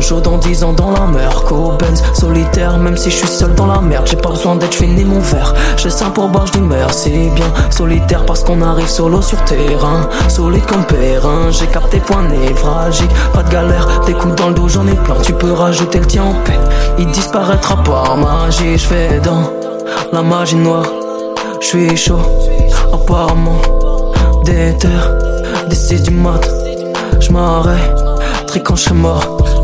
Peugeot dans 10 ans dans la mer, Benz solitaire, même si je suis seul dans la merde. J'ai pas besoin d'être, fini mon verre. J'ai ça pour barge du mer, c'est bien. Solitaire parce qu'on arrive solo sur terrain. Solide comme Perrin, j'ai capté point névralgique. Pas de galère, des coups dans le dos, j'en ai plein. Tu peux rajouter le tien en peine. Il disparaîtra par magie, je fais dans la magie noire. Je suis chaud, apparemment. Des terres, des 6 du mat. Je m'arrête, tri quand je serai mort.